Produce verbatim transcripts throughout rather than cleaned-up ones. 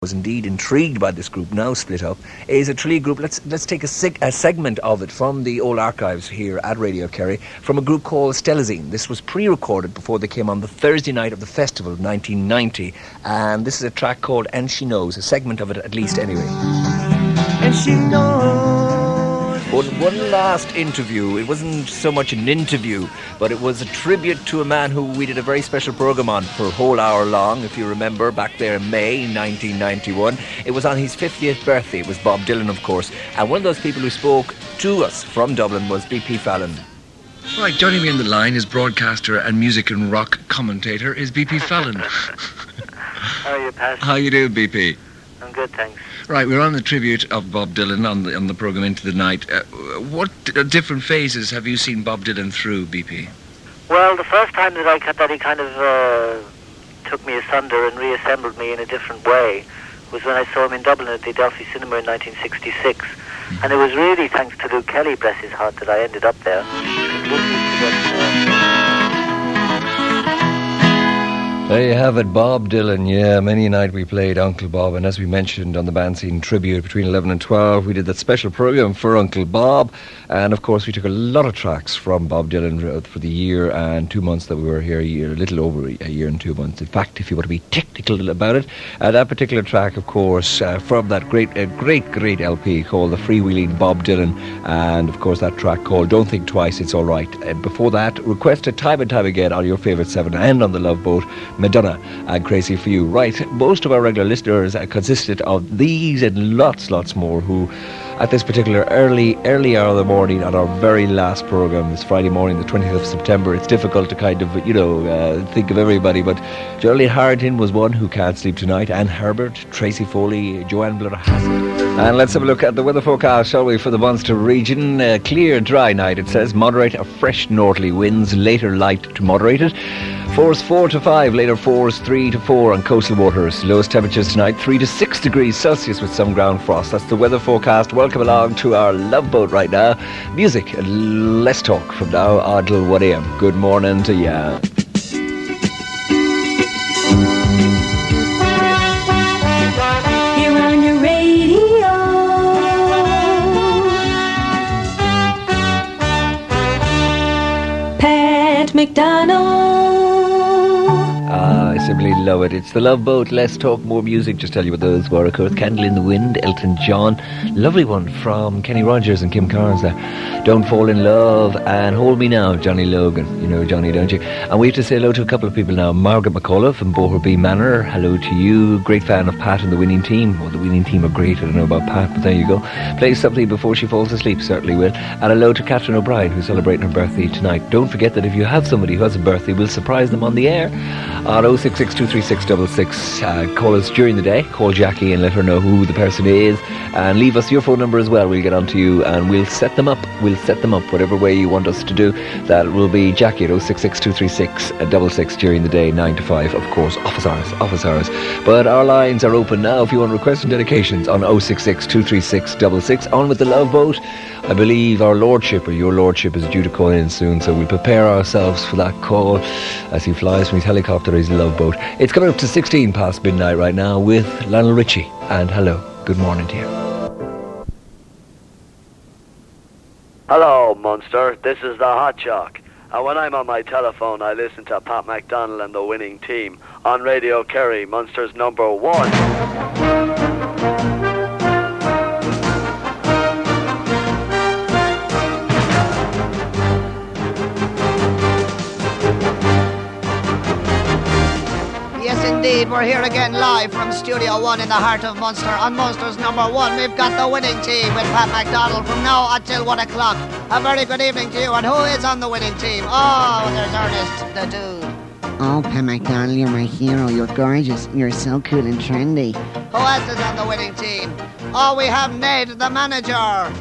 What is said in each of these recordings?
was indeed intrigued by this group, now split up, is a Tralee group. Let's let's take a, sig- a segment of it from the old archives here at Radio Kerry, from a group called Stelazine. This was pre-recorded before they came on the Thursday night of the festival of nineteen ninety, and this is a track called And She Knows, a segment of it at least anyway. And she knows. One, one last interview. It wasn't so much an interview, but it was a tribute to a man who we did a very special programme on for a whole hour long, if you remember, back there in May nineteen ninety-one. It was on his fiftieth birthday. It was Bob Dylan, of course. And one of those people who spoke to us from Dublin was B P Fallon. Right, joining me on the line is broadcaster and music and rock commentator is B P Fallon. How are you, Pat? How you doing, B P? I'm good, thanks. Right, we're on the tribute of Bob Dylan on the on the programme Into the Night. Uh, what uh, different phases have you seen Bob Dylan through, B P? Well, the first time that I cut that he kind of uh, took me asunder and reassembled me in a different way was when I saw him in Dublin at the Adelphi Cinema in nineteen sixty-six. Mm-hmm. And it was really thanks to Luke Kelly, bless his heart, that I ended up there. There you have it, Bob Dylan. Yeah, many a night we played Uncle Bob, and as we mentioned on the band scene tribute between eleven and twelve, we did that special programme for Uncle Bob, and of course we took a lot of tracks from Bob Dylan for the year and two months that we were here, a, year, a little over a year and two months. In fact, if you want to be technical about it, uh, that particular track, of course, uh, from that great, uh, great, great L P called The Freewheeling Bob Dylan, and of course that track called Don't Think Twice, It's Alright. Uh, before that, requested time and time again on your favourite seven and on the Love Boat, Madonna and Crazy for You. Right, most of our regular listeners uh, consisted of these and lots, lots more who, at this particular early, early hour of the morning on our very last programme, this Friday morning, the twentieth of September, it's difficult to kind of, you know, uh, think of everybody, but Geraldine Harrington was one who can't sleep tonight, Anne Herbert, Tracy Foley, Joanne Bludder-Hassett. And let's have a look at the weather forecast, shall we, for the Munster region. Uh, clear, dry night, it says. Moderate or fresh northerly winds, later light to moderated. Force four to five, later force three to four on coastal waters. Lowest temperatures tonight, three to six degrees Celsius with some ground frost. That's the weather forecast. Welcome along to our Love Boat right now. Music and less talk from now until one a.m. Good morning to ya. Here on your radio, Pat McDonald. Ah, I simply love it. It's the Love Boat. Less talk, more music. Just tell you what those were. Of course, Candle in the Wind, Elton John. Lovely one from Kenny Rogers and Kim Carnes there. Don't Fall in Love and Hold Me Now, Johnny Logan. You know Johnny, don't you? And we have to say hello to a couple of people now. Margaret McAuliffe from Boherby Manor. Hello to you. Great fan of Pat and the winning team. Well, the winning team are great. I don't know about Pat, but there you go. Play something before she falls asleep, certainly will. And hello to Catherine O'Brien, who's celebrating her birthday tonight. Don't forget that if you have somebody who has a birthday, we'll surprise them on the air on oh six six two three six six six. Uh, call us during the day. Call Jackie and let her know who the person is, and leave us your phone number as well. We'll get on to you and we'll set them up. We'll set them up whatever way you want us to do. That will be Jackie at oh six six two three six six six during the day, nine to five, of course. Office hours, office hours. But our lines are open now if you want requests and dedications on oh six six two three six six six. On with the Love Boat. I believe our Lordship, or your Lordship, is due to call in soon, so we'll prepare ourselves for that call as he flies from his helicopter, his Love Boat. It's coming up to sixteen past midnight right now with Lionel Richie. And hello, good morning to you. Hello, Munster. This is the Hot Shock. And when I'm on my telephone, I listen to Pat McDonald and the winning team on Radio Kerry, Munster's number one. Indeed, we're here again live from Studio One in the heart of Munster. On Munster's number one, we've got the winning team with Pat McDonald from now until one o'clock. A very good evening to you. And who is on the winning team? Oh, there's Ernest, the dude. Oh, Pat McDonald, you're my hero. You're gorgeous. You're so cool and trendy. Who else is on the winning team? Oh, we have Ned, the manager.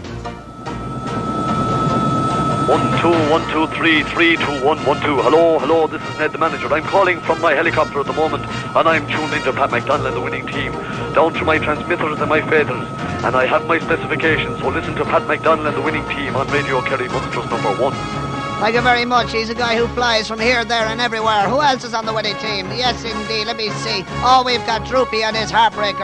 One, two, one, two, three, three, two, one, one, two. Hello, hello, this is Ned the manager. I'm calling from my helicopter at the moment, and I'm tuned into Pat McDonald and the winning team, down to my transmitters and my feathers, and I have my specifications, so listen to Pat McDonald and the winning team on Radio Kerry, Munster's number one. Thank you very much. He's a guy who flies from here, there and everywhere. Who else is on the winning team? Yes, indeed. Let me see. Oh, we've got Droopy and his Heartbreaker.